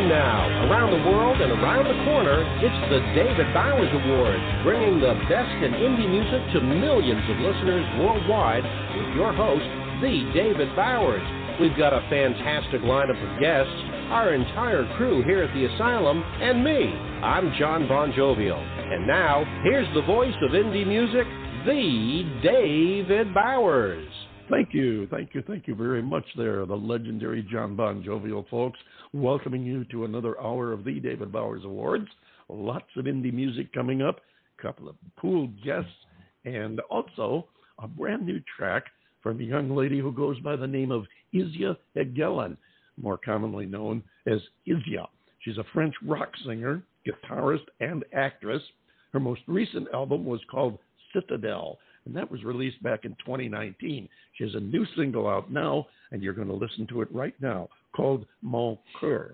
And now, around the world and around the corner, it's the David Bowers Awards, bringing the best in indie music to millions of listeners worldwide with your host, the David Bowers. We've got a fantastic lineup of guests, our entire crew here at the Asylum, and me. I'm John Bon Jovial. And now, here's the voice of indie music, the David Bowers. Thank you very much there, the legendary John Bon Jovial, folks, welcoming you to another hour of the David Bowers Awards. Lots of indie music coming up, a couple of cool guests, and also a brand new track from a young lady who goes by the name of Izia Hegelen, more commonly known as Izia. She's a French rock singer, guitarist, and actress. Her most recent album was called Citadel, and that was released back in 2019. She has a new single out now, and you're going to listen to it right now, called Mon Coeur.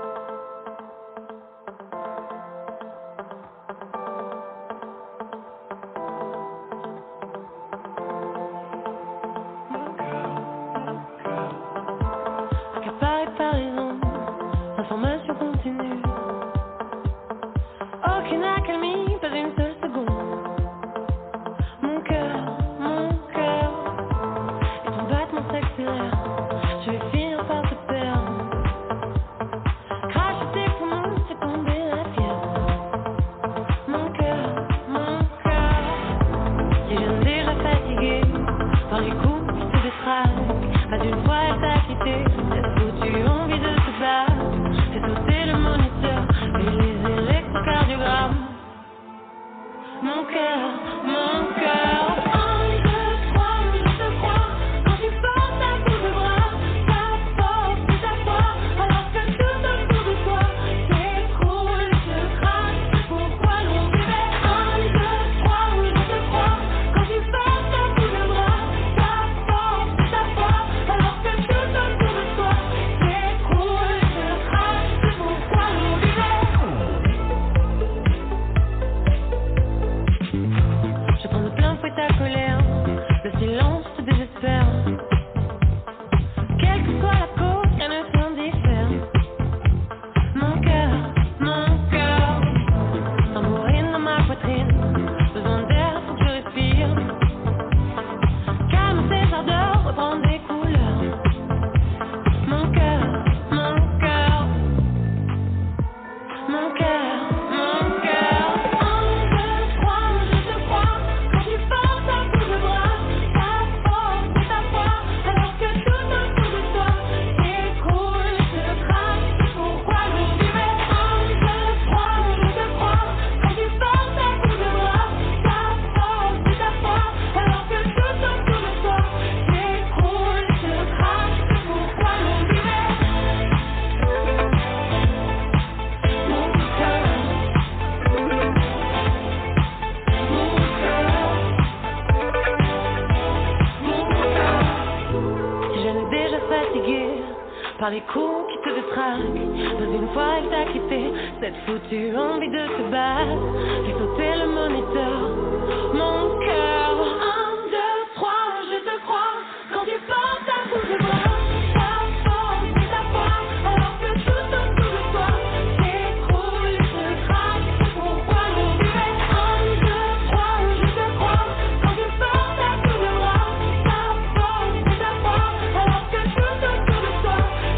Par les coups qui te détraquent. Dans une fois elle t'a quitté, cette foutue envie de te battre. J'ai sauté le moniteur, mon cœur. 1, 2, 3, je te crois. Quand tu portes ta bout de bras, ta force et ta foi, alors que tout autour de toi s'écroule et se craque. Pourquoi l'oublier? 1, 2, 3, je te crois. Quand tu portes ta bout de bras, ta force et ta foi, alors que tout autour de toi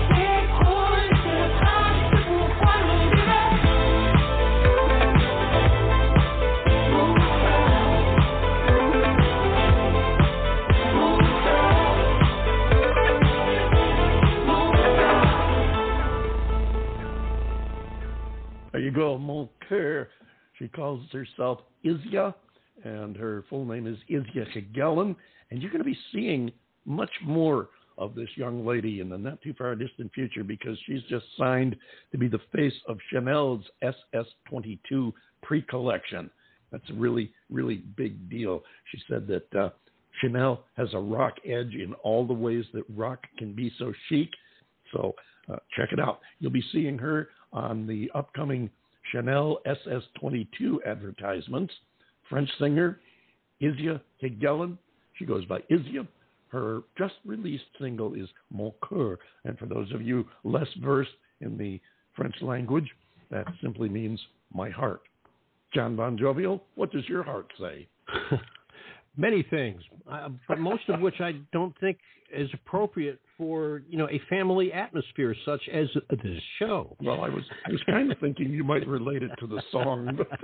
There you go, Mon Coeur. She calls herself Izia, and her full name is Izia Hegelen. And you're going to be seeing much more of this young lady in the not too far distant future, because she's just signed to be the face of Chanel's SS22 pre-collection. That's a really, really big deal. She said that Chanel has a rock edge in all the ways that rock can be so chic. So check it out. You'll be seeing her on the upcoming Chanel SS22 advertisements. French singer Izia Hegelen. She goes by Izia. Her just released single is Mon Coeur. And for those of you less versed in the French language. That simply means my heart. John Bon Jovial, what does your heart say? Many things, but most of which I don't think is appropriate for, a family atmosphere such as this show. Well, I was kind of thinking you might relate it to the song. But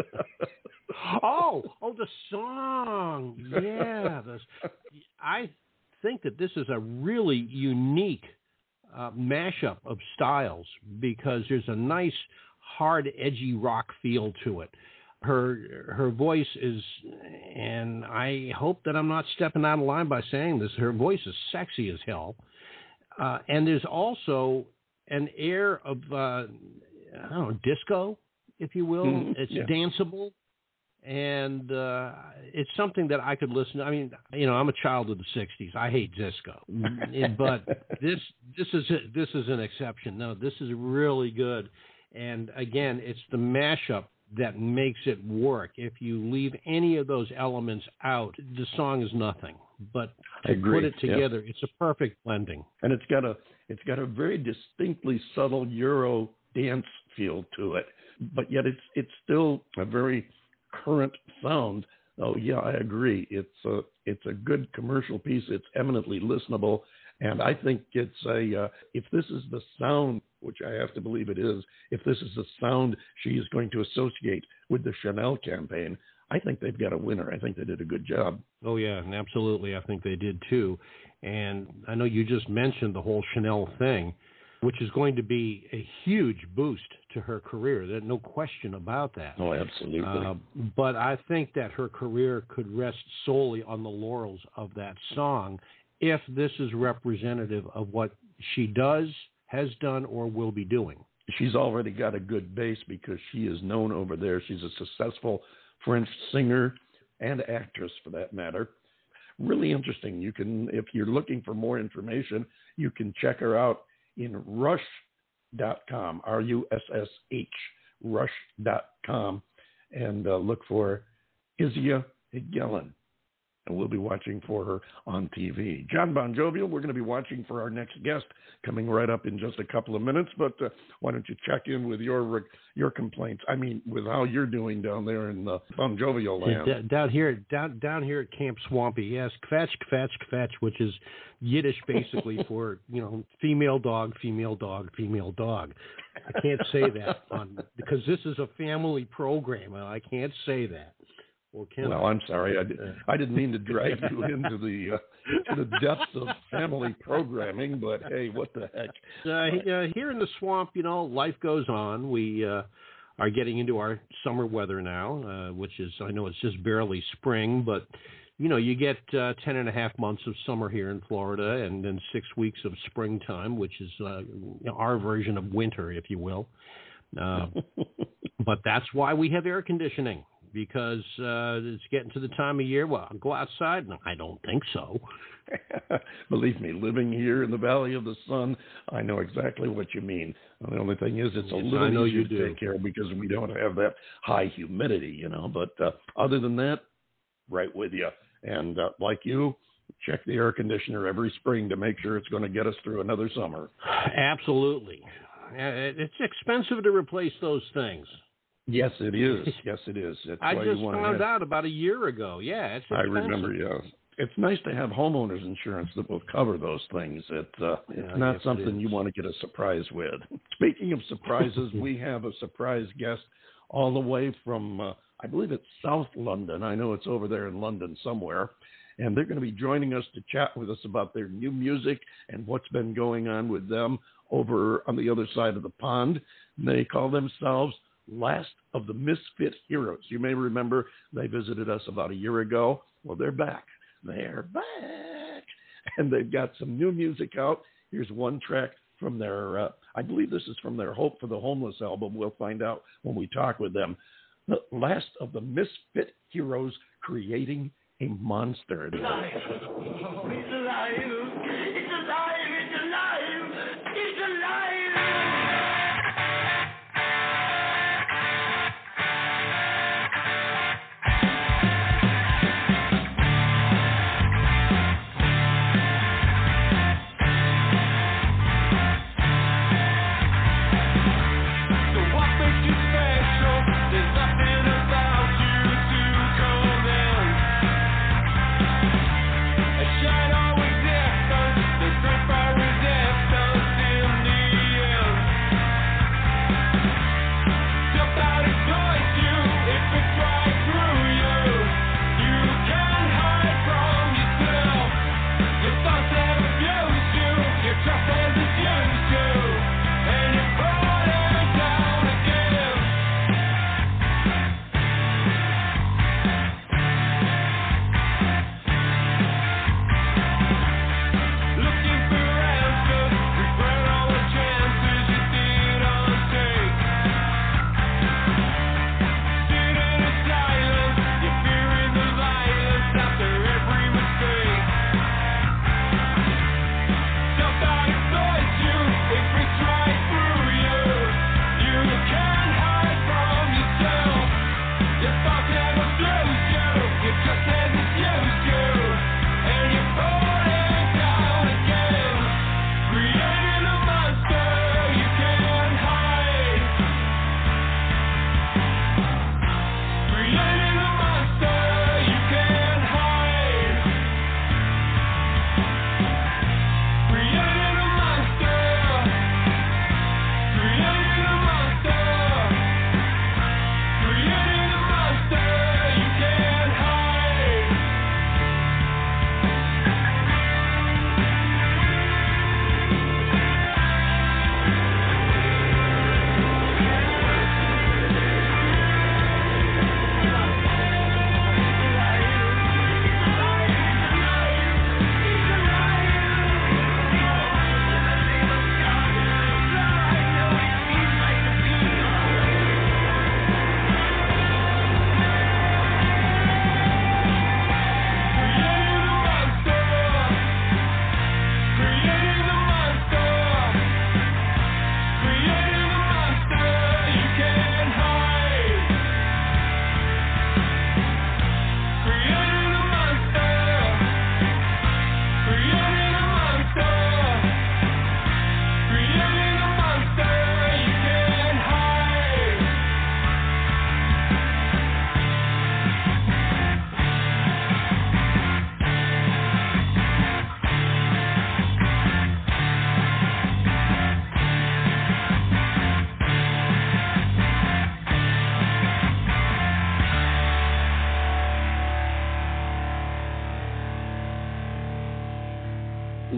oh, the song. Yeah. I think that this is a really unique mashup of styles because there's a nice, hard, edgy rock feel to it. Her voice is, and I hope that I'm not stepping out of line by saying this, her voice is sexy as hell. And there's also an air of, disco, if you will. Mm-hmm. It's danceable. And it's something that I could listen to. I mean, I'm a child of the 60s. I hate disco. But this is an exception. No, this is really good. And again, it's the mashup that makes it work. If you leave any of those elements out, the song is nothing. But to put it together, It's a perfect blending. And it's got a very distinctly subtle Euro dance feel to it. But yet it's still a very current sound. Oh yeah, I agree. It's a good commercial piece. It's eminently listenable. And I think it's if this is the sound, which I have to believe it is, if this is the sound she is going to associate with the Chanel campaign, I think they've got a winner. I think they did a good job. Oh, yeah, and absolutely. I think they did, too. And I know you just mentioned the whole Chanel thing, which is going to be a huge boost to her career. There's no question about that. Oh, absolutely. But I think that her career could rest solely on the laurels of that song if this is representative of what she does, has done, or will be doing. She's already got a good base because she is known over there. She's a successful French singer and actress, for that matter. Really interesting. You can, if you're looking for more information, you can check her out in Rush.com, R-U-S-S-H, Rush.com, and look for Izzy Higuelin. And we'll be watching for her on TV. John Bon Jovial, we're going to be watching for our next guest coming right up in just a couple of minutes. But why don't you check in with your complaints? I mean, with how you're doing down there in the Bon Jovial land. Down here at Camp Swampy, yes, kvetch, kvetch, kvetch, which is Yiddish basically for female dog, female dog, female dog. I can't say that because this is a family program, and I can't say that. Well, I'm sorry. I didn't mean to drag you into the depths of family programming, but hey, what the heck? Here in the swamp, life goes on. We are getting into our summer weather now, which is, I know it's just barely spring, but, you get 10 and a half months of summer here in Florida and then 6 weeks of springtime, which is our version of winter, if you will. But that's why we have air conditioning. Because it's getting to the time of year. Well, I'll go outside. No, I don't think so. Believe me, living here in the Valley of the Sun, I know exactly what you mean. The only thing is it's a little easier to take care of because we don't have that high humidity, But other than that, right with you. And like you, check the air conditioner every spring to make sure it's going to get us through another summer. Absolutely. It's expensive to replace those things. Yes, it is. Yes, it is. That's I just found out about a year ago. Yeah, it's expensive. I remember, yeah. It's nice to have homeowners insurance that will cover those things. It's not something you want to get a surprise with. Speaking of surprises, we have a surprise guest all the way from, I believe it's South London. I know it's over there in London somewhere. And they're going to be joining us to chat with us about their new music and what's been going on with them over on the other side of the pond. They call themselves Last of the Misfit Heroes. You may remember they visited us about a year ago. Well, they're back. They're back. And they've got some new music out. Here's one track from their, I believe this is from their Hope for the Homeless album. We'll find out when we talk with them. The Last of the Misfit Heroes, Creating a Monster. It's alive. It's alive. It's alive. It's alive. It's alive.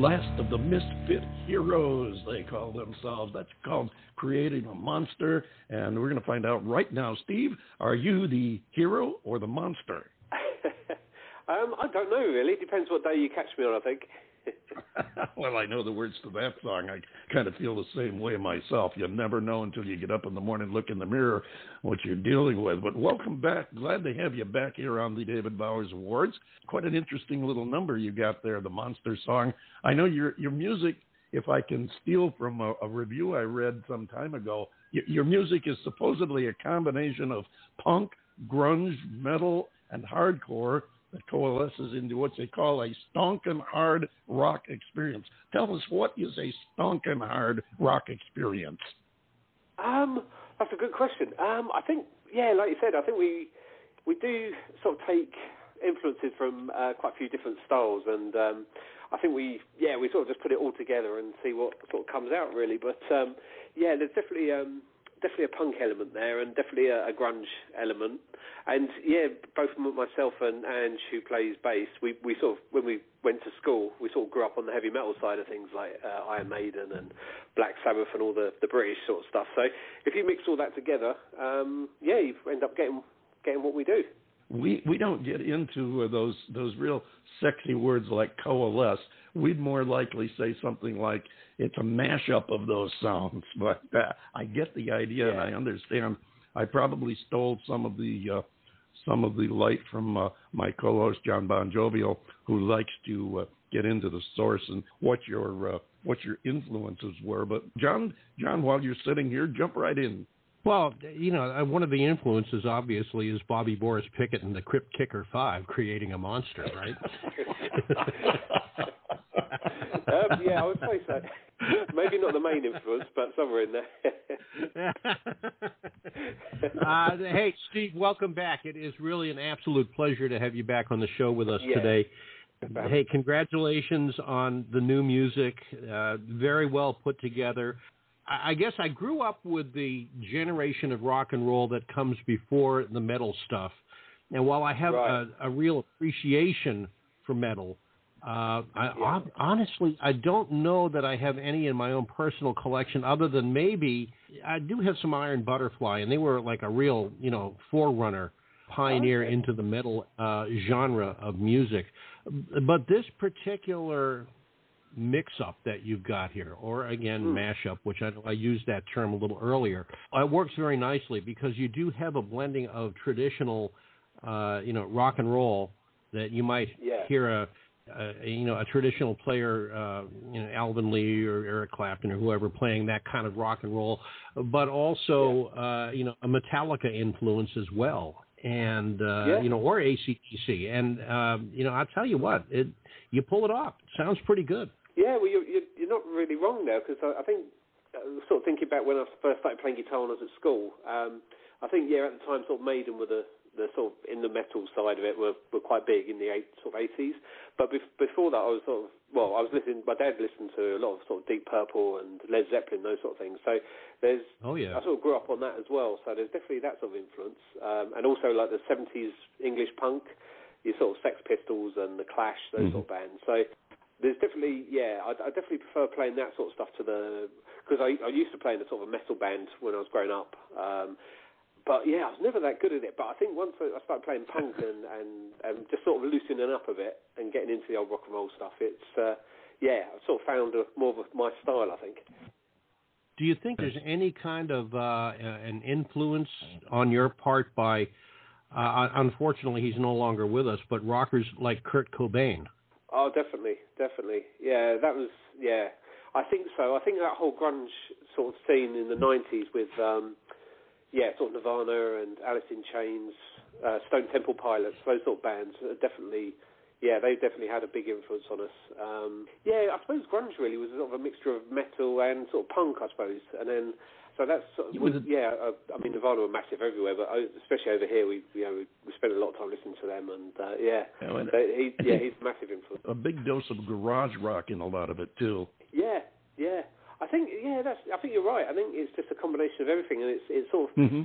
last of the misfit heroes, they call themselves. That's called Creating a Monster. And we're going to find out right now. Steve, are you the hero or the monster? I don't know, really. Depends what day you catch me on, I think. Well, I know the words to that song. I kind of feel the same way myself. You never know until you get up in the morning, look in the mirror, what you're dealing with. But welcome back. Glad to have you back here on the David Bowers Awards. Quite an interesting little number you got there, the Monster song. I know your music, if I can steal from a review I read some time ago, your music is supposedly a combination of punk, grunge, metal, and hardcore that coalesces into what they call a stonkin' hard rock experience. Tell us, what is a stonkin' hard rock experience? That's a good question. I think, yeah, like you said, I think we do sort of take influences from quite a few different styles, and I think we sort of just put it all together and see what sort of comes out, really. But yeah, there's definitely a punk element there, and definitely a grunge element. And yeah, both myself and Ange, who plays bass, we sort of, when we went to school, we sort of grew up on the heavy metal side of things, like Iron Maiden and Black Sabbath and all the British sort of stuff. So if you mix all that together, yeah, you end up getting what we do. We don't get into those real sexy words like coalesce. We'd more likely say something like it's a mashup of those sounds. But I get the idea, and I understand. I probably stole some of the light from my co-host John Bon Jovial, who likes to get into the source and what your influences were. But John, while you're sitting here, jump right in. Well, you know, one of the influences, obviously, is Bobby Boris Pickett and the Crypt Kicker 5, Creating a Monster, right? Yeah, I would say so. Maybe not the main influence, but somewhere in there. Hey, Steve, welcome back. It is really an absolute pleasure to have you back on the show with us today. Hey, congratulations on the new music. Very well put together. I guess I grew up with the generation of rock and roll that comes before the metal stuff. And while I have a real appreciation for metal, honestly, I don't know that I have any in my own personal collection, other than maybe I do have some Iron Butterfly, and they were like a real, forerunner, pioneer into the metal genre of music. But this particular mix-up that you've got here, or again, mashup, which I used that term a little earlier, it works very nicely because you do have a blending of traditional, rock and roll that you might hear a traditional player, Alvin Lee or Eric Clapton or whoever playing that kind of rock and roll, but also, a Metallica influence as well, and, or AC/DC. And, I'll tell you what, you pull it off. It sounds pretty good. Yeah, well, you're not really wrong there, because I think, sort of thinking back when I first started playing guitar when I was at school, I think, at the time, sort of Maiden were the sort of in the metal side of it were quite big in the 80s. But before that, I was listening. My dad listened to a lot of sort of Deep Purple and Led Zeppelin, those sort of things. So I sort of grew up on that as well. So there's definitely that sort of influence, and also like the 70s English punk, your sort of Sex Pistols and the Clash, those sort of bands. So there's definitely, I definitely prefer playing that sort of stuff because I used to play in a sort of a metal band when I was growing up. But yeah, I was never that good at it. But I think once I started playing punk and just sort of loosening up a bit and getting into the old rock and roll stuff, it's I sort of found more of my style, I think. Do you think there's any kind of an influence on your part by? Unfortunately, he's no longer with us, but rockers like Kurt Cobain. Oh, definitely. Yeah, that was I think so. I think that whole grunge sort of scene in the 90s with. Sort of Nirvana and Alice in Chains, Stone Temple Pilots, those sort of bands are definitely, they definitely had a big influence on us. I suppose grunge really was sort of a mixture of metal and sort of punk, I suppose. And then, so that's sort of, I mean, Nirvana were massive everywhere, but especially over here, we spent a lot of time listening to them, and he's a massive influence. A big dose of garage rock in a lot of it too. Yeah. I think you're right. I think it's just a combination of everything, and it's sort of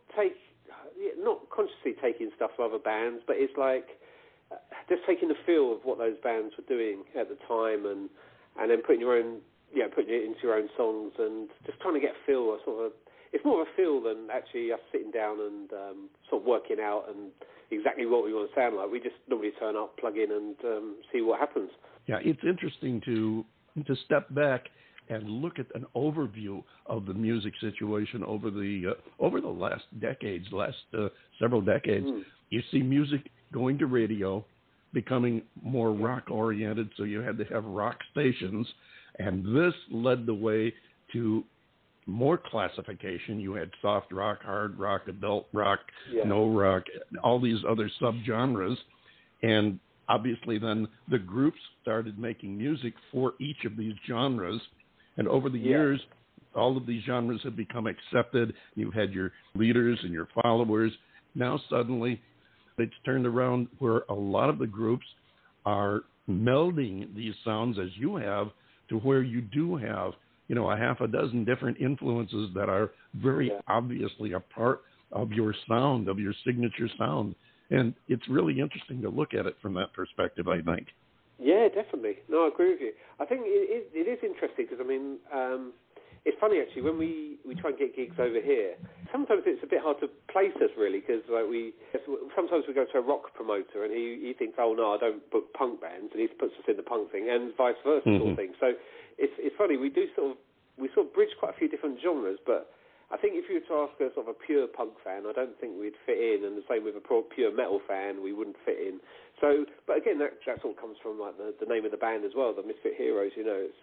not consciously taking stuff from other bands, but it's like just taking the feel of what those bands were doing at the time, and and then putting it into your own songs and just trying to get a feel, it's more of a feel than actually us sitting down and sort of working out and exactly what we want to sound like. We just normally turn up, plug in, and see what happens. Yeah, it's interesting to step back and look at an overview of the music situation over the last several decades. You see music going to radio, becoming more rock-oriented, so you had to have rock stations, and this led the way to more classification. You had soft rock, hard rock, adult rock, no rock, all these other subgenres, and obviously then the groups started making music for each of these genres, and over the years, all of these genres have become accepted. You had your leaders and your followers. Now suddenly it's turned around where a lot of the groups are melding these sounds as you have to where you do have, a half a dozen different influences that are very obviously a part of your sound, of your signature sound. And it's really interesting to look at it from that perspective, I think. Yeah, definitely. No, I agree with you. I think it is interesting because, it's funny actually when we try and get gigs over here. Sometimes it's a bit hard to place us really because sometimes we go to a rock promoter and he thinks, oh no, I don't book punk bands, and he puts us in the punk thing, and vice versa sort of thing. So it's funny, we sort of bridge quite a few different genres, but I think if you were to ask a sort of a pure punk fan, I don't think we'd fit in, and the same with a pure metal fan, we wouldn't fit in. So, but again, that all comes from like the name of the band as well, the Misfit Heroes. It's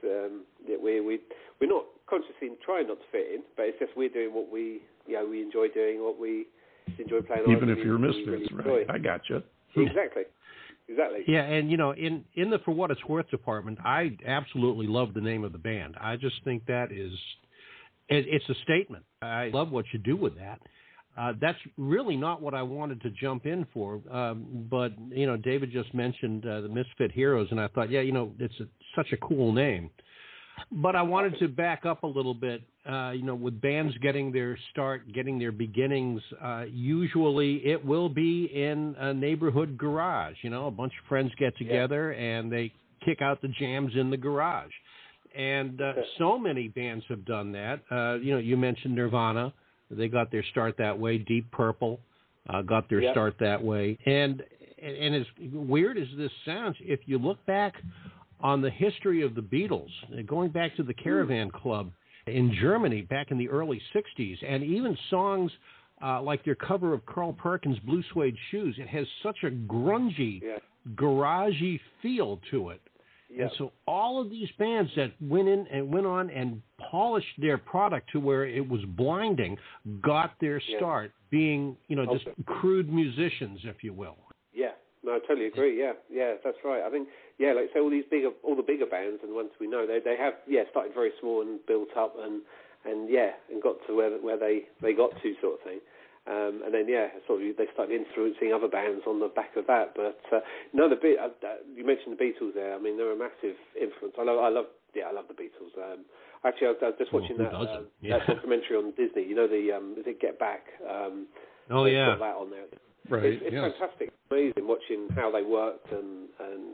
we're not consciously trying not to fit in, but it's just we're doing what we enjoy doing, what we enjoy playing. Even if you're Misfits, really right? I gotcha. Exactly. Yeah, and in the For What It's Worth department, I absolutely love the name of the band. I just think that it's a statement. I love what you do with that. That's really not what I wanted to jump in for, but David just mentioned the Misfit Heroes, and I thought, it's such a cool name. But I wanted to back up a little bit. With bands getting their start, getting their beginnings, usually it will be in a neighborhood garage. A bunch of friends get together and they kick out the jams in the garage. And so many bands have done that. You mentioned Nirvana. They got their start that way. Deep Purple got their start that way. And as weird as this sounds, if you look back on the history of the Beatles, going back to the Caravan Club in Germany back in the early 60s, and even songs like their cover of Carl Perkins' Blue Suede Shoes, it has such a grungy, garagey feel to it. Yep. And so all of these bands that went on and polished their product to where it was blinding got their start being, just crude musicians, if you will. Yeah, no, I totally agree. Yeah, that's right. I think, like say all the bigger bands and ones we know, they have started very small and built up and got to where they got to, sort of thing. And then sort of they started influencing other bands on the back of that. But you mentioned the Beatles there. I mean, they're a massive influence. I love the Beatles. Actually, I was just watching that documentary on Disney. The Get Back. Got that on there. Right. It's fantastic, amazing watching how they worked, and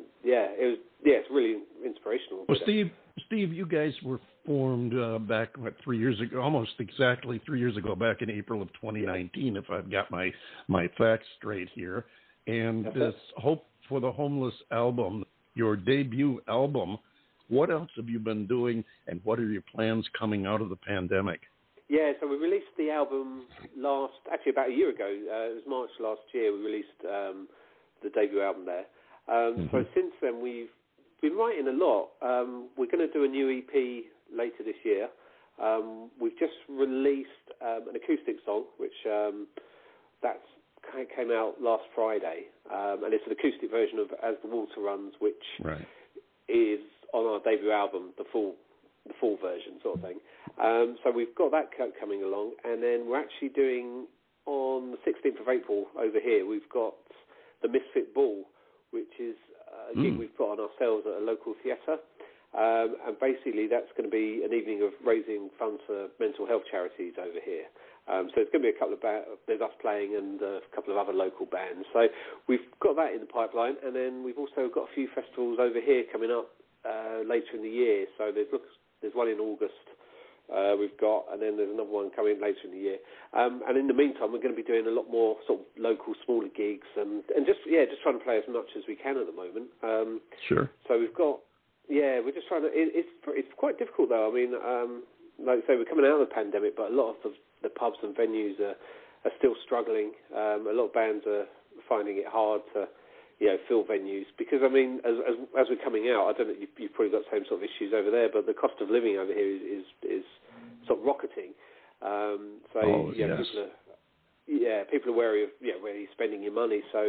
it's really inspirational. Well, Steve, you guys were formed back 3 years ago, almost exactly 3 years ago, back in April of 2019, if I've got my facts straight here. And this Hope for the Homeless album, your debut album, what else have you been doing, and what are your plans coming out of the pandemic? Yeah, so we released the album about a year ago. It was March last year. We released the debut album there. So since then, we've been writing a lot. We're going to do a new EP later this year. We've just released an acoustic song, which came out last Friday, and it's an acoustic version of As the Water Runs, which is on our debut album, the full version sort of thing. So we've got that coming along, and then we're actually doing, on the 16th of April over here, we've got the Misfit Ball, which is a gig we've put on ourselves at a local theatre. And basically that's going to be an evening of raising funds for mental health charities over here. So it's going to be a couple of there's us playing and a couple of other local bands. So we've got that in the pipeline, and then we've also got a few festivals over here coming up later in the year. So there's one in August we've got, and then there's another one coming later in the year. And in the meantime, we're going to be doing a lot more sort of local, smaller gigs, and just trying to play as much as we can at the moment. Sure. So we've got, we're just trying to. It's quite difficult though. I mean, like I say, we're coming out of the pandemic, but a lot of the pubs and venues are still struggling. A lot of bands are finding it hard to fill venues because, I mean, as we're coming out, I don't know, you've probably got the same sort of issues over there, but the cost of living over here is sort of rocketing. Yes. People are wary of where you're spending your money. So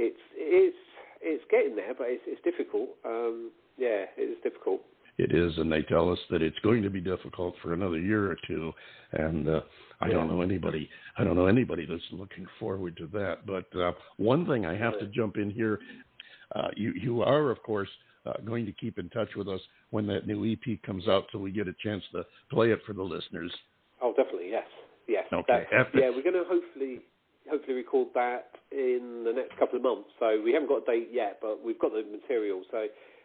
it's getting there, but it's difficult. It is difficult. It is, and they tell us that it's going to be difficult for another year or two, and I don't know anybody that's looking forward to that. But one thing I have to jump in here, you are, of course, going to keep in touch with us when that new EP comes out, so we get a chance to play it for the listeners. Oh, definitely, yes. Okay. We're going to hopefully record that in the next couple of months. So we haven't got a date yet, but we've got the material. So.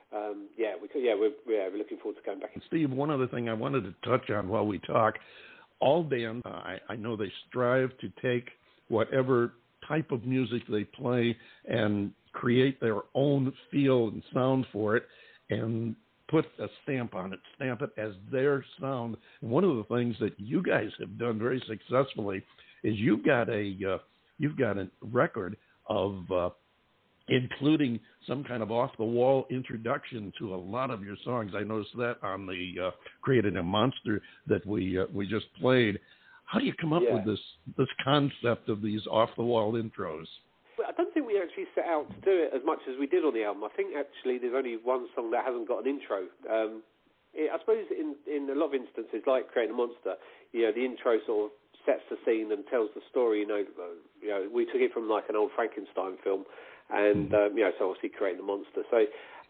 We're looking forward to going back. Steve, one other thing I wanted to touch on while we talk. All bands, I know they strive to take whatever type of music they play and create their own feel and sound for it and put a stamp on it, stamp it as their sound. And one of the things that you guys have done very successfully is you've got a record of including some kind of off-the-wall introduction to a lot of your songs. I noticed that on the Created a Monster that we just played. How do you come up with this concept of these off-the-wall intros? Well, I don't think we actually set out to do it as much as we did on the album. I think actually there's only one song that hasn't got an intro. I suppose in a lot of instances, like Creating a Monster, the intro sort of sets the scene and tells the story. We took it from like an old Frankenstein film. And, so obviously Creating a Monster. So,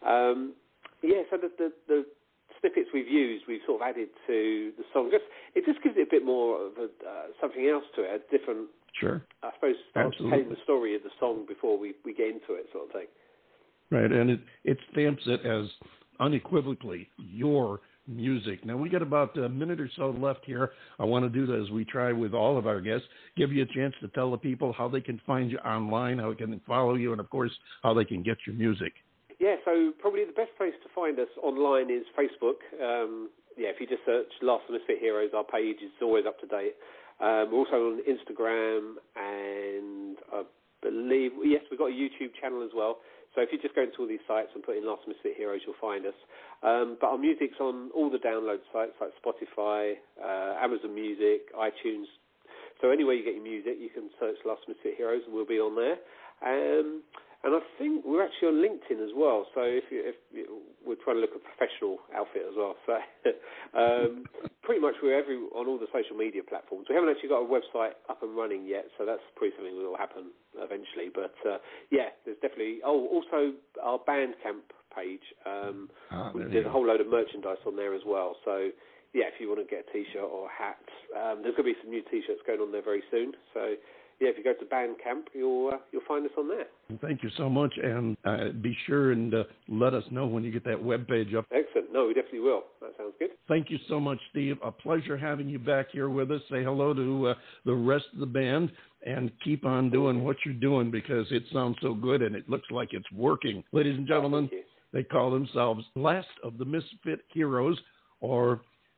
so the snippets we've used, we've sort of added to the song. It just gives it a bit more of something else to it, a different, I suppose, telling the story of the song before we get into it sort of thing. Right, and it stamps it as unequivocally your music. Now, we got about a minute or so left here. I want to do that as we try with all of our guests, give you a chance to tell the people how they can find you online, how they can follow you, and, of course, how they can get your music. Yeah, so probably the best place to find us online is Facebook. If you just search Last of the Misfit Heroes, our page is always up to date. We're also on Instagram, and I believe, we've got a YouTube channel as well. So if you just go into all these sites and put in Last Misfit Heroes, you'll find us. But our music's on all the download sites like Spotify, Amazon Music, iTunes. So anywhere you get your music, you can search Last Misfit Heroes and we'll be on there. And I think we're actually on LinkedIn as well. So if we're trying to look at a professional outfit as well. So pretty much we're on all the social media platforms. We haven't actually got a website up and running yet, so that's probably something that will happen eventually. But there's definitely. Oh, also our Bandcamp page. There's a whole load of merchandise on there as well. So if you want to get a T-shirt or a hat, there's going to be some new T-shirts going on there very soon. So. If you go to Bandcamp, you'll find us on there. Thank you so much, and be sure and let us know when you get that webpage up. Excellent. No, we definitely will. That sounds good. Thank you so much, Steve. A pleasure having you back here with us. Say hello to the rest of the band, and keep on doing what you're doing because it sounds so good, and it looks like it's working. Ladies and gentlemen, they call themselves Last of the Misfit Heroes, or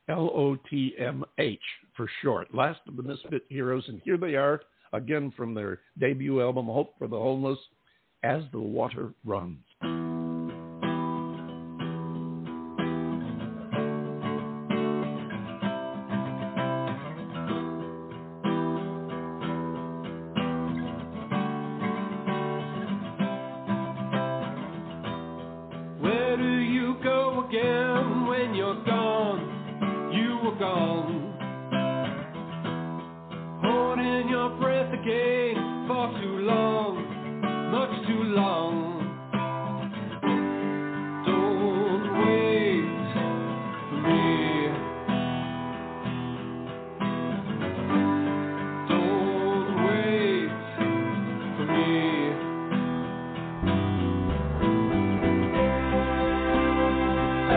LOTMH for short. Last of the Misfit Heroes, and here they are, again from their debut album, Hope for the Homeless, As the Water Runs. Where do you go again when you're gone? You were gone. Holding your breath again for too long, much too long. Don't wait for me. Don't wait for me.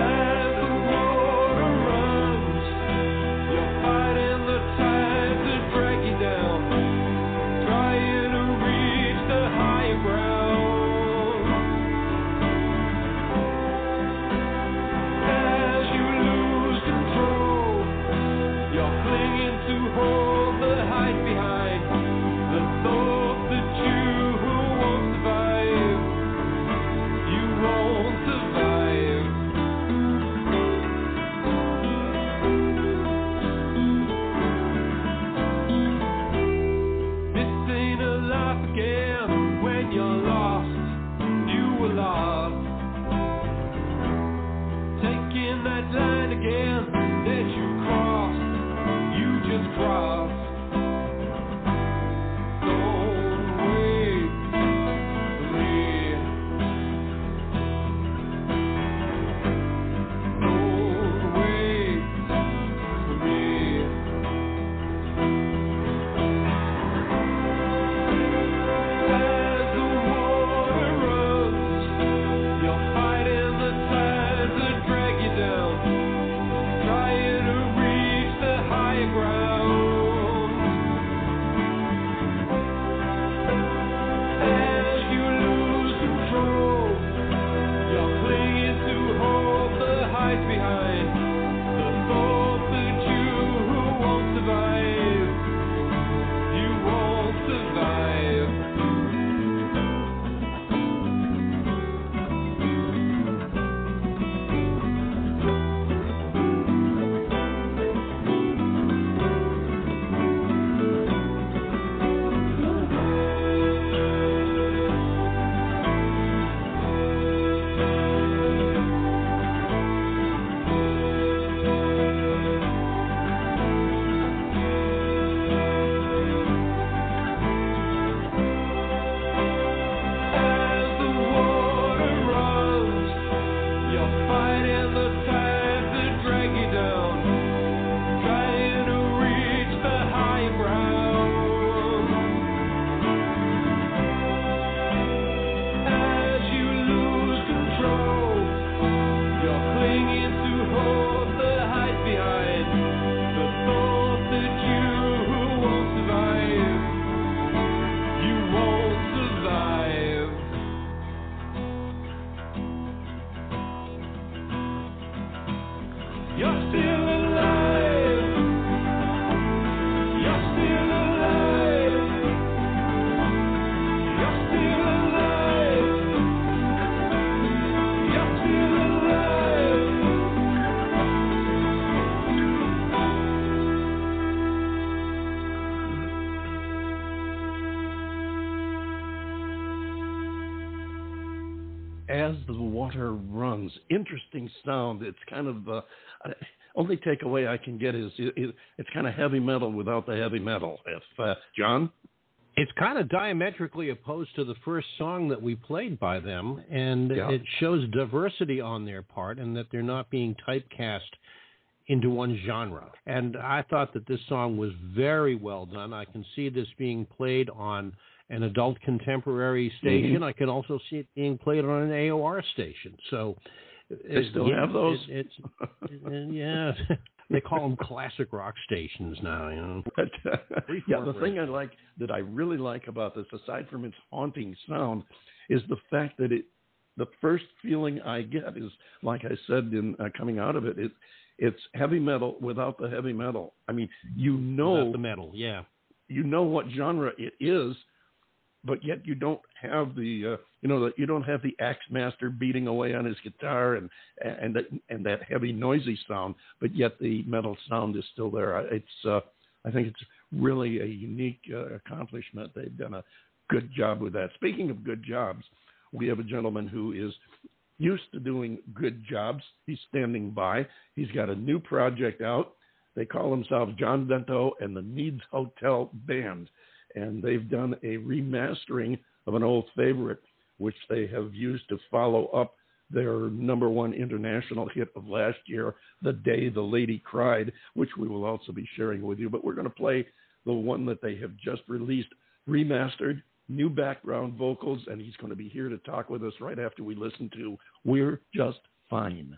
As the Water Runs. Interesting sound. It's kind of only takeaway I can get is it's kind of heavy metal without the heavy metal. John? It's kind of diametrically opposed to the first song that we played by them, and it shows diversity on their part and that they're not being typecast into one genre. And I thought that this song was very well done. I can see this being played on an adult contemporary station. Mm-hmm. I can also see it being played on an AOR station. So they still have those? Yeah. They call them classic rock stations now, you know. The thing that I really like about this, aside from its haunting sound, is the fact that the first feeling I get is, like I said in coming out of it, it's heavy metal without the heavy metal. I mean, without the metal, yeah. You know what genre it is, but yet you don't have you don't have the axe master beating away on his guitar and that heavy noisy sound, but yet the metal sound is still there. I think it's really a unique accomplishment. They've done a good job with that. Speaking of good jobs, we have a gentleman who is used to doing good jobs. He's standing by. He's got a new project out. They call themselves John Bento and the Needs Hotel Band. And they've done a remastering of an old favorite, which they have used to follow up their number one international hit of last year, The Day the Lady Cried, which we will also be sharing with you. But we're going to play the one that they have just released, remastered, new background vocals, and he's going to be here to talk with us right after we listen to We're Just Fine.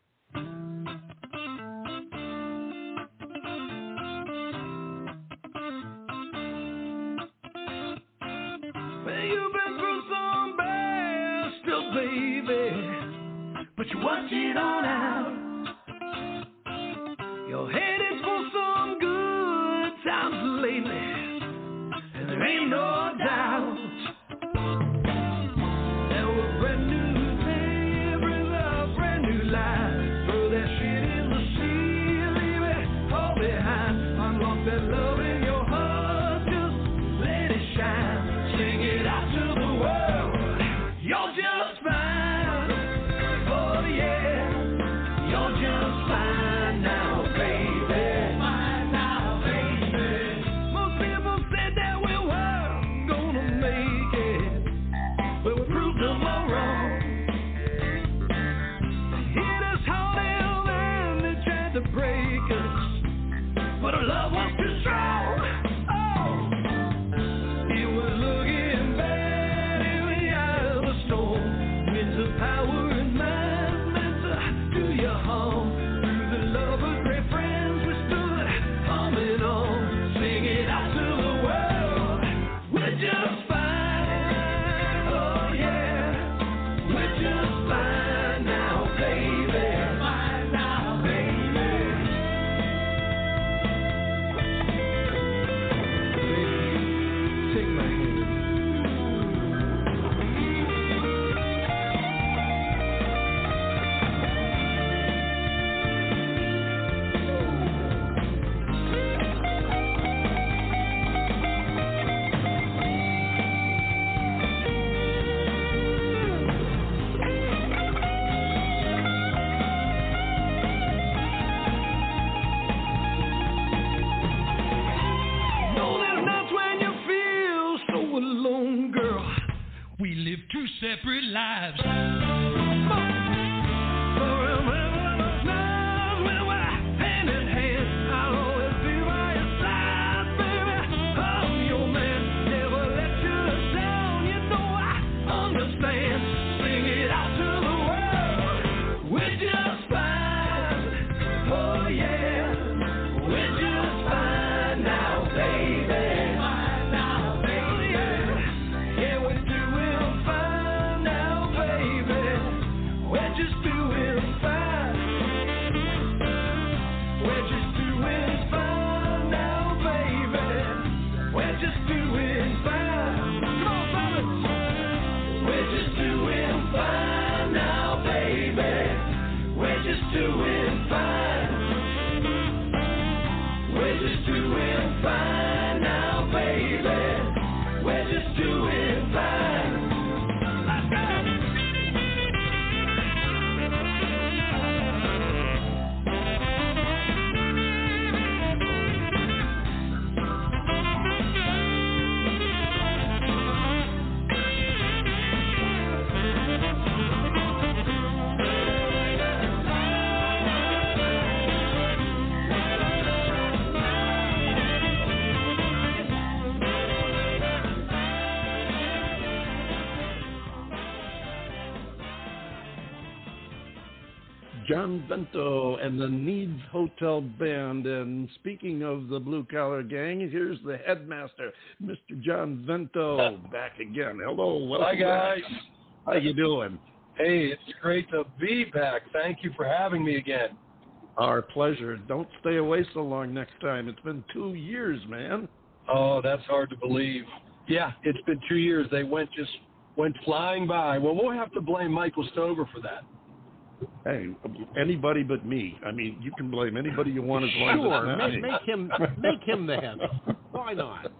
Watch it on out. You're headed for some good times lately, and there ain't no doubt. Now a brand new day brings a brand new life. Throw that shit in the sea, leave it all behind. Unlock that love in your heart, just let it shine. Sing it out to the world. You're just fine. Separate lives. John Vento and the Needs Hotel Band. And speaking of the Blue Collar Gang, here's the headmaster, Mr. John Vento, back again. Hello, welcome. Hi, guys. Back. How you doing? Hey, it's great to be back. Thank you for having me again. Our pleasure. Don't stay away so long next time. It's been 2 years, man. Oh, that's hard to believe. Yeah, it's been 2 years. They went flying by. Well, we'll have to blame Michael Stover for that. Hey, anybody but me. I mean, you can blame anybody you want as long as it's not me. Make him the head. Why not?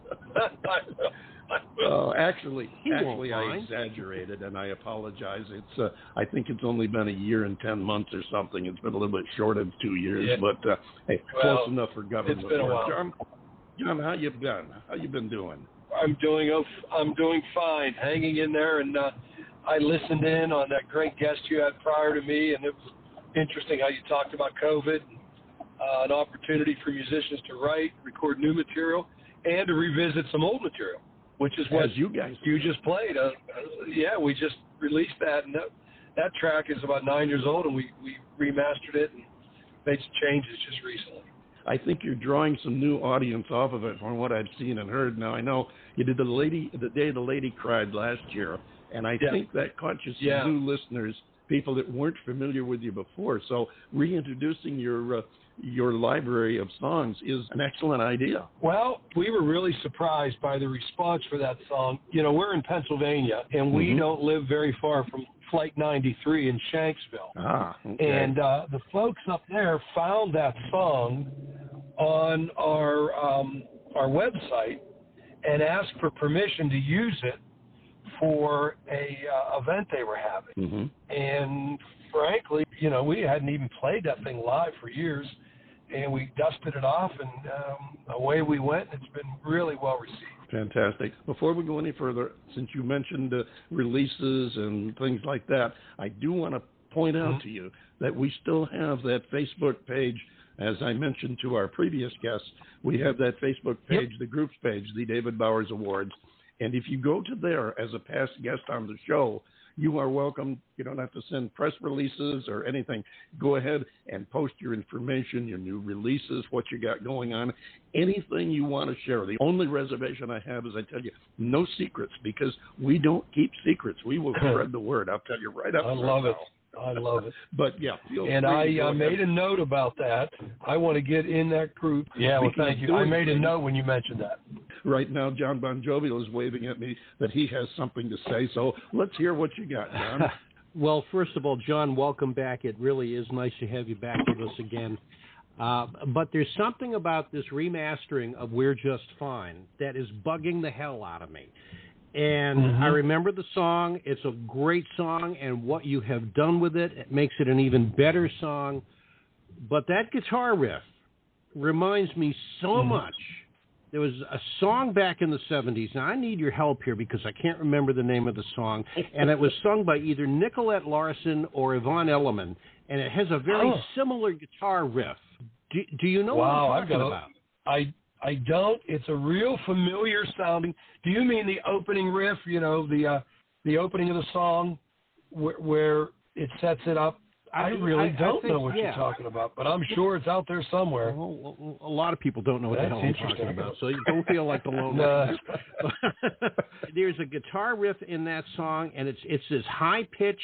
Actually, I exaggerated, and I apologize. It's I think it's only been a year and 10 months or something. It's been a little bit short of 2 years, yeah. But hey, close enough for government. It's been a while. John, how you been? How you been doing? I'm doing fine, hanging in there, and I listened in on that great guest you had prior to me, and it was interesting how you talked about COVID, an opportunity for musicians to write, record new material, and to revisit some old material, which is what you just played. Yeah, we just released that, and that track is about 9 years old, and we remastered it and made some changes just recently. I think you're drawing some new audience off of it from what I've seen and heard. Now, I know you did the Day the Lady Cried last year, and I think that caught you some new listeners, people that weren't familiar with you before. So reintroducing your library of songs is an excellent idea. Well, we were really surprised by the response for that song. You know, we're in Pennsylvania, and we don't live very far from Flight 93 in Shanksville. Okay. And the folks up there found that song on our website and asked for permission to use it for a event they were having. And frankly, you know, we hadn't even played that thing live for years, and we dusted it off, and away we went. It's been really well received. Fantastic. Before we go any further, since you mentioned releases and things like that, I do want to point out to you that we still have that Facebook page. As I mentioned to our previous guests, we have that Facebook page, the groups page, the David Bowers Awards. And if you go to there as a past guest on the show, you are welcome. You don't have to send press releases or anything. Go ahead and post your information, your new releases, what you got going on, anything you want to share. The only reservation I have is, I tell you, no secrets, because we don't keep secrets. We will spread the word. I'll tell you right up. I love it. I love it. But, yeah. And I made a note about that. I want to get in that group. Yeah, well, thank you. I made a note when you mentioned that. Right now, John Bon Jovial is waving at me that he has something to say. So let's hear what you got, John. Well, first of all, John, welcome back. It really is nice to have you back with us again. But there's something about this remastering of We're Just Fine that is bugging the hell out of me. And I remember the song. It's a great song, and what you have done with it, it makes it an even better song. But that guitar riff reminds me so much. There was a song back in the 70s. Now, I need your help here because I can't remember the name of the song. And it was sung by either Nicolette Larson or Yvonne Elliman. And it has a very similar guitar riff. Do you know what I'm talking about? I don't. It's a real familiar sounding. Do you mean the opening riff, you know, the opening of the song where it sets it up? I really don't know what you're talking about, but I'm sure it's out there somewhere. Well, a lot of people don't know what the hell I'm talking about, so you don't feel like the lone one. There's a guitar riff in that song, and it's this high-pitched,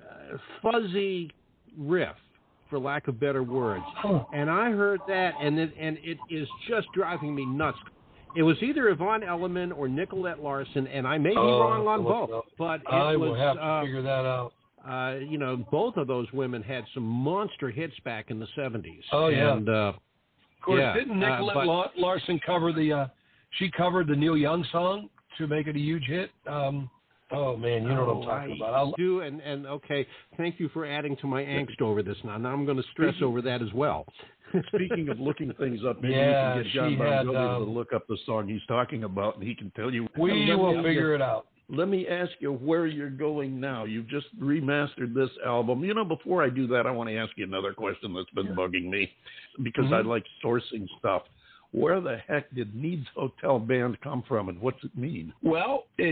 fuzzy riff, for lack of better words. And I heard that, and it is just driving me nuts. It was either Yvonne Elliman or Nicolette Larson, and I may be wrong on both. But I will have to figure that out. You know, both of those women had some monster hits back in the 70s. Oh, yeah. And, of course, didn't Nicolette Larson cover she covered the Neil Young song to make it a huge hit? Oh, man, you know what I'm talking about. I do, and okay, thank you for adding to my angst over this now. Now I'm going to stress over that as well. Speaking of looking things up, maybe you can get John Bon Jovi to look up the song he's talking about, and he can tell you. We will figure it out. Let me ask you where you're going now. You've just remastered this album. You know, before I do that, I want to ask you another question that's been bugging me, because I like sourcing stuff. Where the heck did Needs Hotel Band come from, and what's it mean? Well, it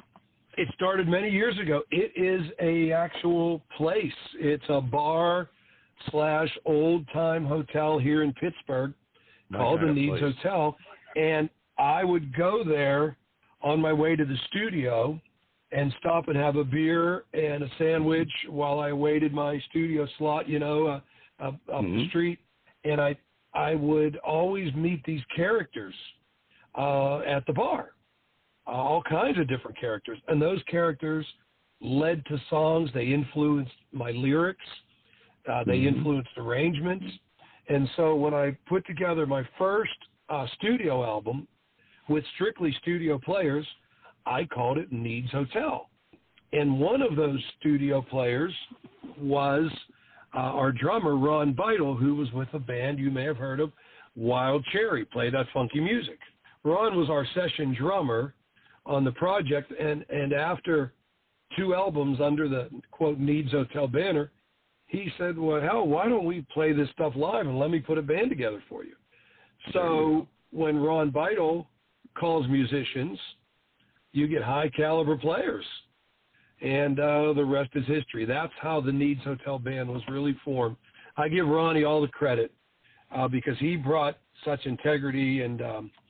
started many years ago. It is a actual place. It's a bar / old time hotel here in Pittsburgh called the Needs Hotel. And I would go there on my way to the studio and stop and have a beer and a sandwich while I waited my studio slot, up the street. And I would always meet these characters at the bar, all kinds of different characters. And those characters led to songs. They influenced my lyrics. They influenced arrangements. And so when I put together my first studio album with strictly studio players, I called it Needs Hotel. And one of those studio players was our drummer, Ron Beidel, who was with a band you may have heard of, Wild Cherry, Play That Funky Music. Ron was our session drummer on the project, and after 2 albums under the, quote, Needs Hotel banner, he said, well, hell, why don't we play this stuff live and let me put a band together for you? So when Ron Beidel calls musicians, you get high-caliber players. And the rest is history. That's how the Needs Hotel Band was really formed. I give Ronnie all the credit because he brought such integrity and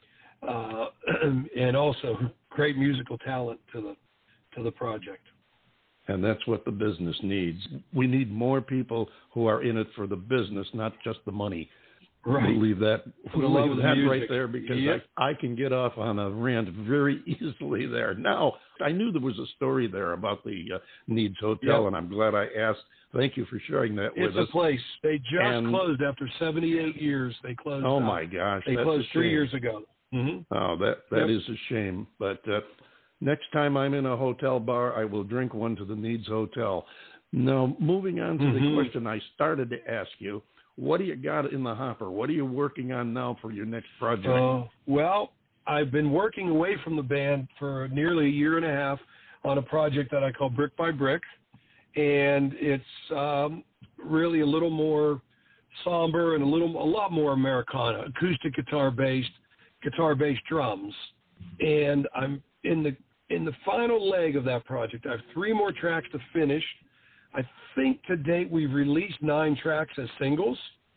also great musical talent to the project. And that's what the business needs. We need more people who are in it for the business, not just the money. Right. We'll leave that, right there because yep. I can get off on a rant very easily there. Now, I knew there was a story there about the Needs Hotel, and I'm glad I asked. Thank you for sharing that with us. It's a place. They just closed after 78 years. They closed. Oh, my gosh. They closed 3 years ago. Mm-hmm. Oh, that is a shame. But next time I'm in a hotel bar, I will drink one to the Needs Hotel. Now, moving on to the question I started to ask you, what do you got in the hopper? What are you working on now for your next project? Well, I've been working away from the band for nearly a year and a half on a project that I call Brick by Brick, and it's really a little more somber and a lot more Americana, acoustic guitar-based drums. And I'm in the final leg of that project. I have 3 more tracks to finish. I think to date we've released 9 tracks as singles,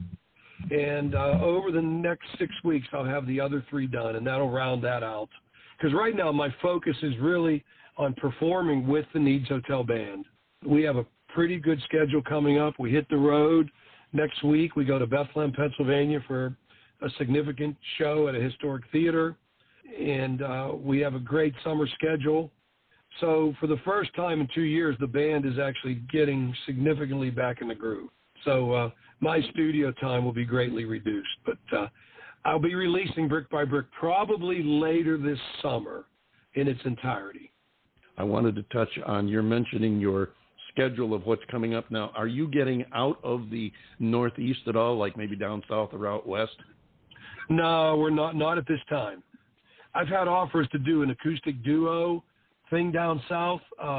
and over the next 6 weeks I'll have the other 3 done, and that'll round that out. Because right now my focus is really on performing with the Needs Hotel Band. We have a pretty good schedule coming up. We hit the road next week. We go to Bethlehem, Pennsylvania for a significant show at a historic theater, and we have a great summer schedule. So for the first time in 2 years, the band is actually getting significantly back in the groove. So my studio time will be greatly reduced. But I'll be releasing Brick by Brick probably later this summer in its entirety. I wanted to touch on your mentioning your schedule of what's coming up now. Are you getting out of the Northeast at all, like maybe down south or out west? No, we're not at this time. I've had offers to do an acoustic duo thing down south,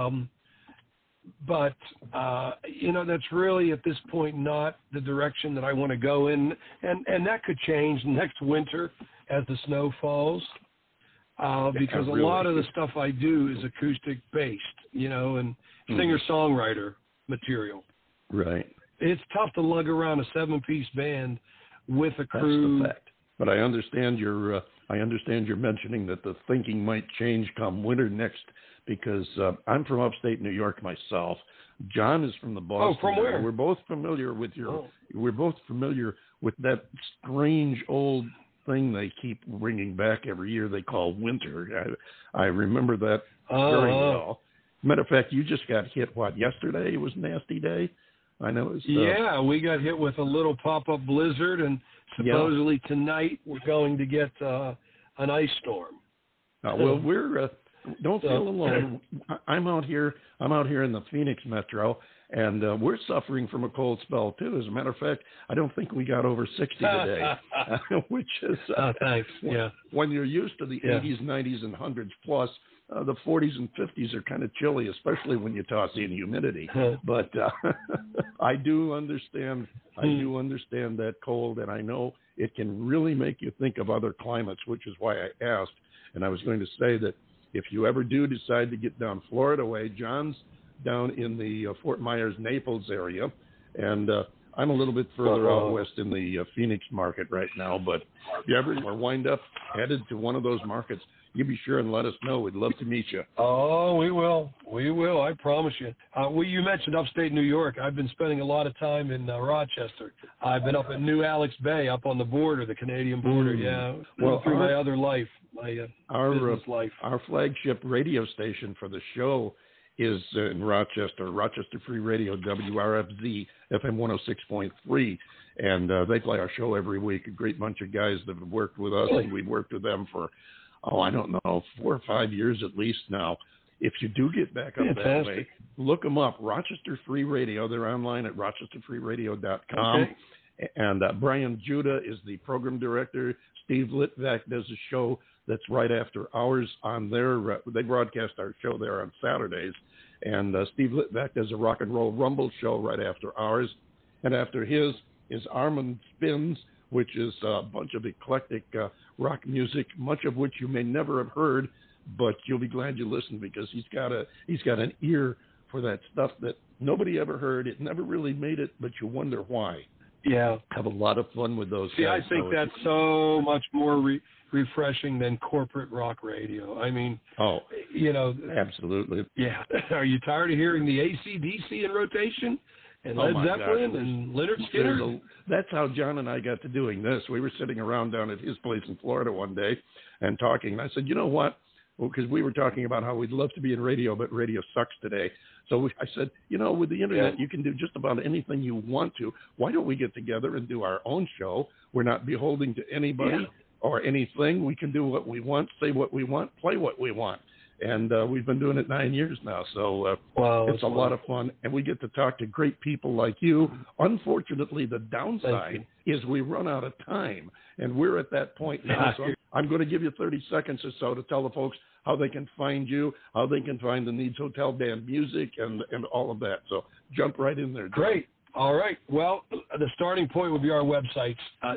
but that's really at this point not the direction that I want to go in, and that could change next winter as the snow falls, because a lot of the stuff I do is acoustic based, and singer-songwriter material. Right. It's tough to lug around a 7-piece band with a crew. That's the fact. But I understand you're mentioning that the thinking might change come winter next, because I'm from upstate New York myself. John is from the Boston. Oh, from where? We're both familiar with We're both familiar with that strange old thing they keep bringing back every year. They call winter. I remember that very well. Matter of fact, you just got hit. What, yesterday? It was a nasty day. I know. Yeah, we got hit with a little pop-up blizzard, and supposedly tonight we're going to get an ice storm. Well, we're don't feel alone. I'm out here in the Phoenix metro, and we're suffering from a cold spell too. As a matter of fact, I don't think we got over 60 today, which is thanks. Yeah. When you're used to the 80s, 90s, and 100s plus. The 40s and 50s are kind of chilly, especially when you toss in humidity. But I do understand. I do understand that cold, and I know it can really make you think of other climates, which is why I asked. And I was going to say that if you ever do decide to get down Florida way, John's down in the Fort Myers, Naples area, and I'm a little bit further out west in the Phoenix market right now, but if you ever wind up headed to one of those markets, you be sure and let us know. We'd love to meet you. Oh, we will. We will. I promise you. You mentioned upstate New York. I've been spending a lot of time in Rochester. I've been up at New Alex Bay, up on the border, the Canadian border. Yeah. Well, through my other life, my business life. Our flagship radio station for the show is in Rochester, Rochester Free Radio, WRFZ, FM 106.3. And they play our show every week. A great bunch of guys that have worked with us, and we've worked with them for, I don't know, 4 or 5 years at least now. If you do get back up that way, look them up. Rochester Free Radio. They're online at rochesterfreeradio.com. Okay. And Brian Judah is the program director. Steve Litvak does a show that's right after ours on their, they broadcast our show there on Saturdays. And Steve Litvak does a rock and roll rumble show right after ours. And after his is Armand Spins, which is a bunch of eclectic rock music, much of which you may never have heard, but you'll be glad you listened because he's got an ear for that stuff that nobody ever heard. It never really made it, but you wonder why. Yeah. Have a lot of fun with those guys. I think that's so much more refreshing than corporate rock radio. I mean, absolutely. Yeah. Are you tired of hearing the AC/DC in rotation? And Led Zeppelin and Leonard Skinner? That's how John and I got to doing this. We were sitting around down at his place in Florida one day and talking. And I said, you know what? Well, because we were talking about how we'd love to be in radio, but radio sucks today. So I said, with the internet, you can do just about anything you want to. Why don't we get together and do our own show? We're not beholden to anybody or anything. We can do what we want, say what we want, play what we want. And we've been doing it 9 years now, so it's a lot of fun. And we get to talk to great people like you. Unfortunately, the downside is we run out of time, and we're at that point now. So I'm going to give you 30 seconds or so to tell the folks how they can find you, how they can find the Needs Hotel Band music, and all of that. So jump right in there, John. Great. All right. Well, the starting point would be our websites,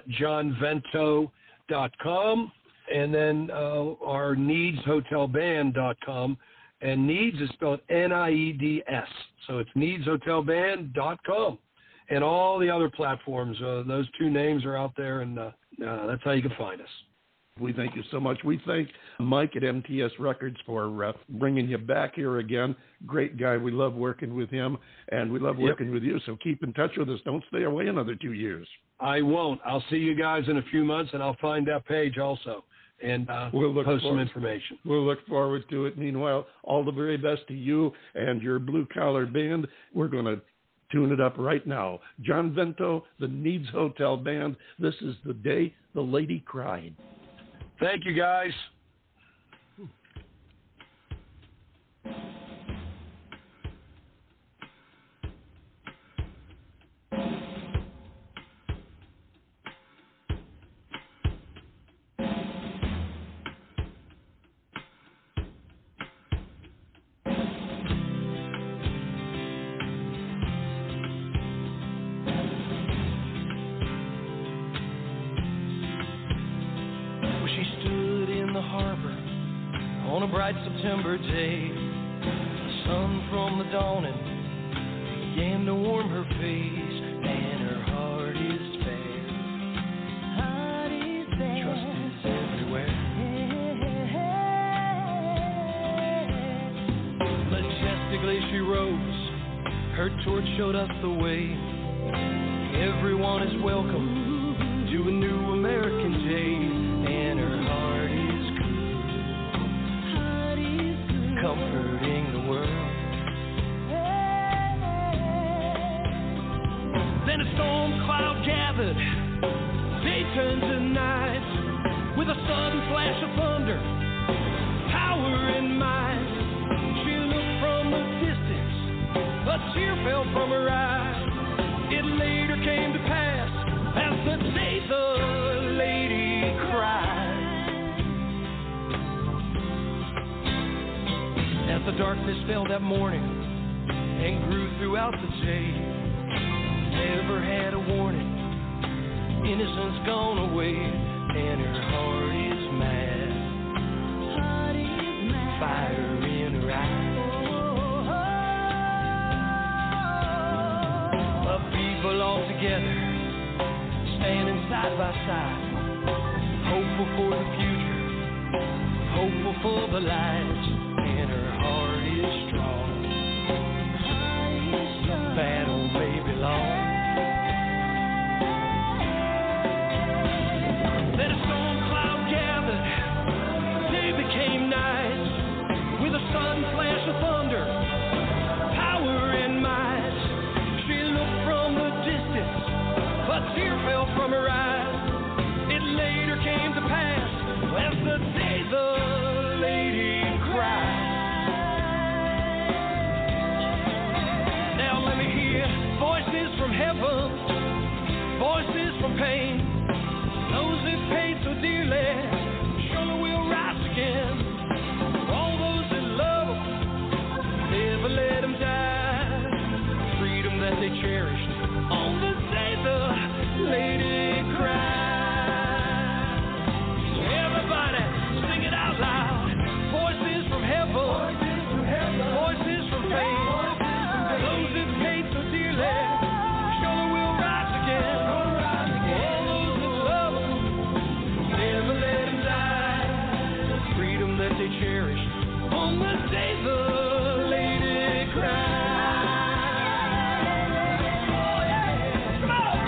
johnvento.com. And then our needshotelband.com. And Needs is spelled Nieds. So it's needshotelband.com. And all the other platforms, those two names are out there, and that's how you can find us. We thank you so much. We thank Mike at MTS Records for bringing you back here again. Great guy. We love working with him, and we love working with you. So keep in touch with us. Don't stay away another 2 years. I won't. I'll see you guys in a few months, and I'll find that page also. And we'll post some information. We'll look forward to it. Meanwhile, all the very best to you and your blue-collar band. We're going to tune it up right now. John Vento, the Needs Hotel Band. This is The Day the Lady Cried. Thank you, guys. September day, the sun from the dawning began to warm her face, and her heart is fair. Trust is everywhere. Majestically she rose, her torch showed us the way. Everyone is welcome to a new American day, and her heart is comforting the world. Then a storm cloud gathered, day turned to night, with a sudden flash of thunder, power and might. She looked from the distance, a tear fell from her eye. It later came to pass, as the day the lady cried. As the darkness fell that morning and grew throughout the day, never had a warning, innocence gone away, and her heart is mad, fire in her eyes. A people all together together, standing side by side, hopeful for the future, hopeful for the light, and her heart is strong. The battle may be long. Then a storm cloud gathered, day became night, with a sudden flash of thunder, power and might. She looked from the distance, a tear fell from her eyes. It later came to pass, as the day the lady cried. Now let me hear voices from heaven, voices from pain. Those that paid so dearly surely will rise again. For all those that love them, never let them die. Freedom that they cherished on the day the lady cried. Everybody sing it out loud. Voices from heaven, voices from pain. Those that paid so dearly surely will rise again. For all those that love them, never let them die. Freedom that they cherished on the day the lady cried. Come on!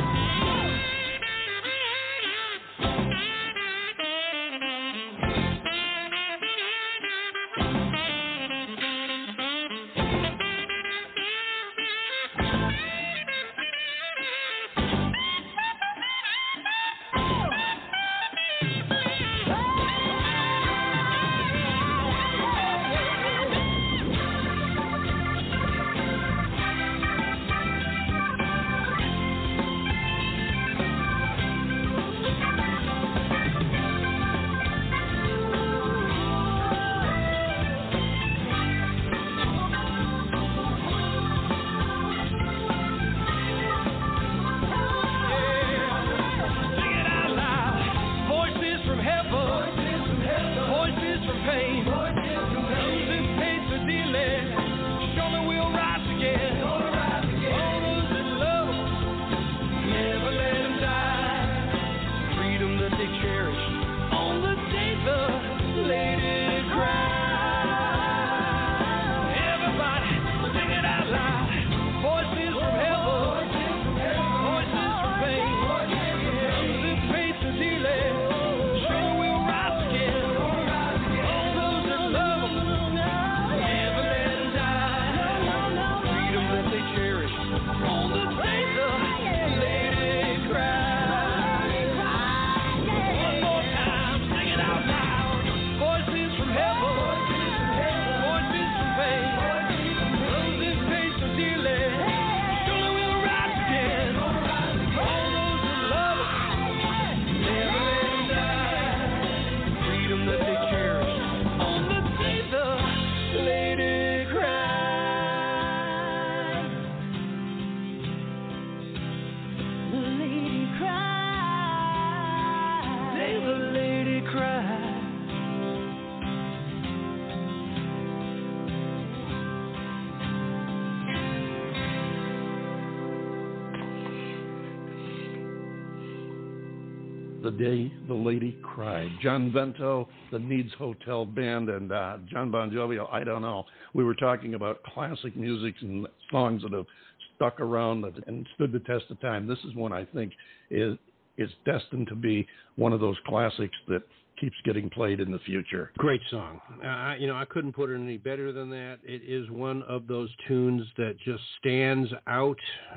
The Day the Lady Cried. John Vento, the Needs Hotel Band, and John Bon Jovi. I don't know. We were talking about classic music and songs that have stuck around and stood the test of time. This is one I think is destined to be one of those classics that keeps getting played in the future. Great song. I couldn't put it any better than that. It is one of those tunes that just stands out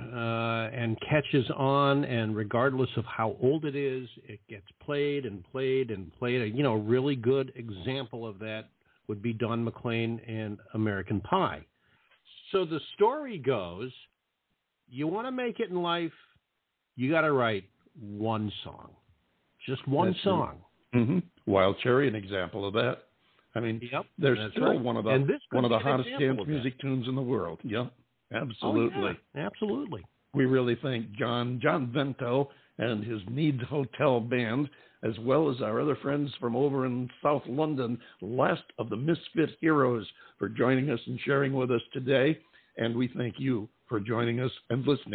and catches on, and regardless of how old it is, it gets played and played and played. A really good example of that would be Don McLean and American Pie. So the story goes, you want to make it in life, you got to write one song. Just one song. Mm-hmm. Wild Cherry, an example of that. I mean, they're still right. one of the hottest dance music tunes in the world. Yep, absolutely. Oh, yeah. Absolutely. We really thank John Vento and his Needs Hotel Band, as well as our other friends from over in South London, Last of the Misfit Heroes, for joining us and sharing with us today. And we thank you for joining us and listening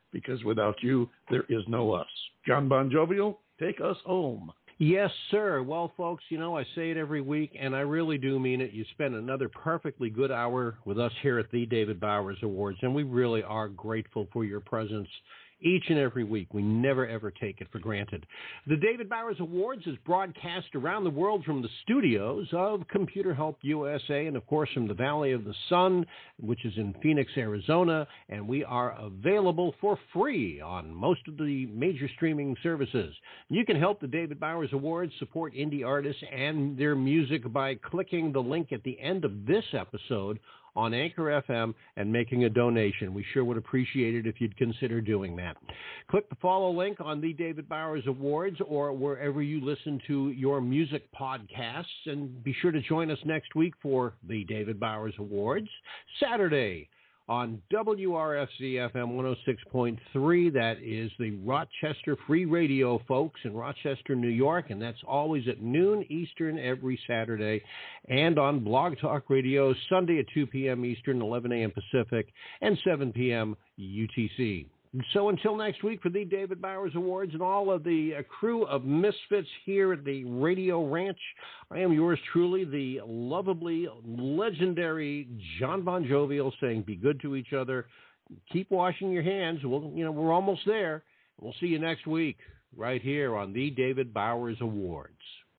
because without you, there is no us. John Bon Jovial, take us home. Yes, sir. Well, folks, you know, I say it every week, and I really do mean it. You spend another perfectly good hour with us here at the David Bowers Awards, and we really are grateful for your presence each and every week. We never, ever take it for granted. The David Bowers Awards is broadcast around the world from the studios of Computer Help USA and, of course, from the Valley of the Sun, which is in Phoenix, Arizona, and we are available for free on most of the major streaming services. You can help the David Bowers Awards support indie artists and their music by clicking the link at the end of this episode on Anchor FM and making a donation. We sure would appreciate it if you'd consider doing that. Click the follow link on the David Bowers Awards or wherever you listen to your music podcasts, and be sure to join us next week for the David Bowers Awards, Saturday on WRFZ FM 106.3. That is the Rochester Free Radio, folks, in Rochester, New York, and that's always at noon Eastern every Saturday, and on Blog Talk Radio Sunday at 2 p.m. Eastern, 11 a.m. Pacific, and 7 p.m. UTC. So until next week, for the David Bowers Awards and all of the crew of misfits here at the Radio Ranch, I am yours truly, the lovably legendary John Bon Jovial, saying be good to each other. Keep washing your hands. We're almost there. We'll see you next week right here on the David Bowers Awards.